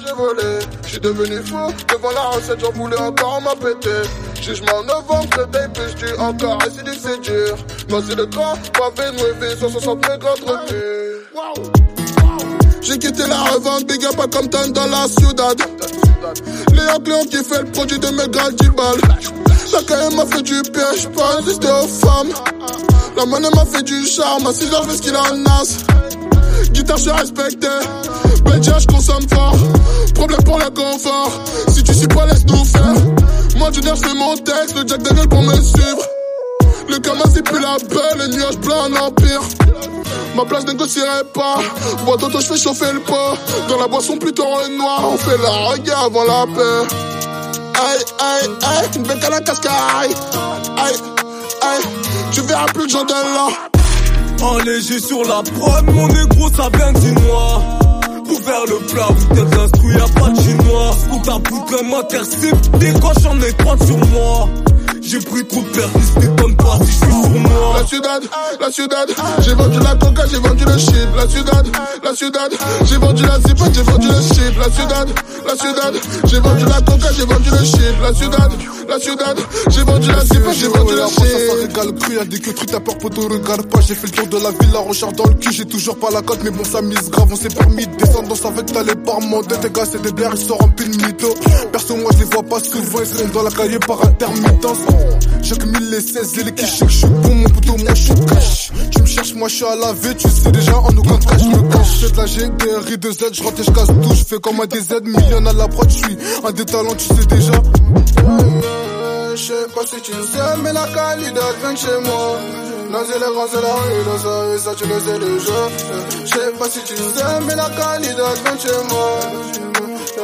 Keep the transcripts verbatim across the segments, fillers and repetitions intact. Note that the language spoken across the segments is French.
volé. J'suis devenu fou, devant la recette, j'en voulais encore m'en péter. Jugement novembre, c'est day plus tu encore, et si dit c'est dur. Moi c'est le grand, pavé noué, cent soixante mégas revenus. J'ai quitté la revente, big up pas comme tant dans la ciudad. Léon Cléon qui fait le produit de mes gars dix balles. La K M m'a fait du piège, pas résister aux femmes. La monnaie m'a fait du charme, à six heures je fais ce qu'il en a. Guitare je suis respecté, Belgia je consomme fort. Problème pour le confort, si tu suis pas laisse-nous faire. Moi Junior je fais mon texte, le Jack Daniel pour me suivre. Le gamin c'est plus la belle, les nuages blancs en empire. Ma place négocierait pas, bois d'auto je fais chauffer le pot. Dans la boisson plutôt en noir, on fait la reggae avant la paix. Aïe aïe aïe, une bec à la cascaille. Aïe aïe, tu verras plus de gens de là. Enléger sur la prod, mon négro ça vient du noir. Pour faire le plat, vous êtes instruit, y'a pas de chinois. Pour ta poutre m'intercepte, des coches en ai trente sur moi. J'ai pris trop de permis, t'étonne pas si je suis sur moi. La ciudad, la ciudad, j'ai vendu la coca, j'ai vendu le shit. La ciudad, la ciudad, j'ai vendu la zipette, j'ai vendu le shit. La ciudad, la ciudad, j'ai vendu la coca, j'ai vendu le shit. La ciudad, la ciudad, j'ai vendu la zipette, j'ai vendu le shit. Ça régale cru, y'a des que trucs, t'as peur, poteau, regarde pas. J'ai fait le tour de la ville, la recherche dans le cul, j'ai toujours pas la cote, mais bon, ça mise grave. On s'est permis de descendre dans sa veille, t'allais par monter. Tes gars, c'est des blaires, ils sont remplis de mythos. Perso, moi, je les vois pas souvent, ils sont dans la cahier par intermittence. J'ai que mille et seize et les clichés que je suis bon, mon poteau, moi je suis cash. Tu me cherches, moi je suis à la V, tu sais déjà en aucun cas je me cache. J'fais de la G, D R I, deux Z, je rentre et je casse tout, je fais comme un D Z, million à la prod, je suis un des talents, tu sais déjà. Je sais pas si tu le sais, mais la qualité vient de chez moi. Non, c'est les grands, c'est la rue, dans ça, et ça tu le sais déjà. Je sais pas si tu le sais, mais la qualité vient de chez moi.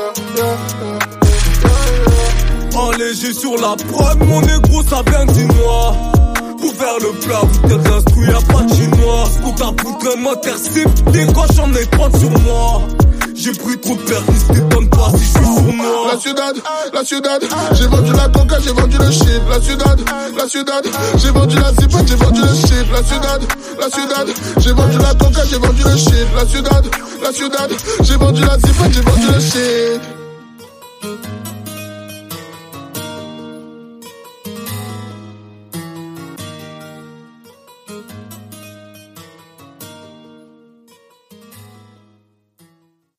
Enléger sur la prod, mon négro ça vient du noir. Pour faire le plat, vous êtes instruit, y'a pas de chinois. Pour ta poutre m'intercepte, des coches en ai trente sur moi. J'ai pris trop de permis, t'étonne pas si je suis sur moi. La ciudad, la ciudad, j'ai vendu la coca, j'ai vendu le shit. La ciudad, la ciudad, j'ai vendu la zipette, j'ai vendu le shit. La ciudad, la ciudad, j'ai vendu la coca, j'ai vendu le shit. La ciudad, la ciudad, j'ai vendu la zipette, j'ai vendu le shit.